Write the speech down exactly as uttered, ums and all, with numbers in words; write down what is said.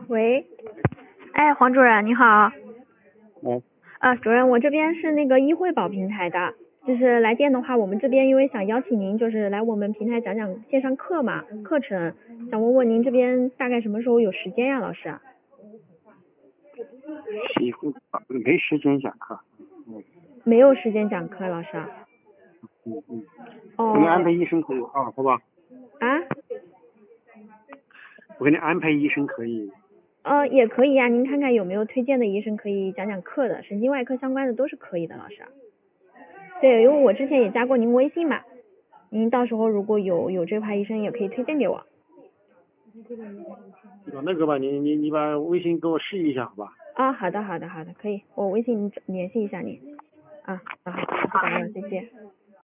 喂，哎，黄主任你好。 嗯。 啊，主任，我这边是那个医惠宝平台的，就是来电的话，我们这边因为想邀请您，就是来我们平台讲讲线上课嘛，课程，想问问您这边大概什么时候有时间呀，老师？ 医惠宝没时间讲课。嗯。 没有时间讲课，老师。 嗯嗯。 哦。 我给你安排医生可以啊，好吧？ 啊？ 我给你安排医生可以。 呃，也可以呀，您看看有没有推荐的医生可以讲讲课的，神经外科相关的都是可以的，老师。对，因为我之前也加过您微信嘛，您到时候如果有有这派医生也可以推荐给我。 有那个吧，你你你把微信给我试一下，好吧？ 啊，好的好的好的，可以，我微信联系一下你。啊，好好，知道了，谢谢。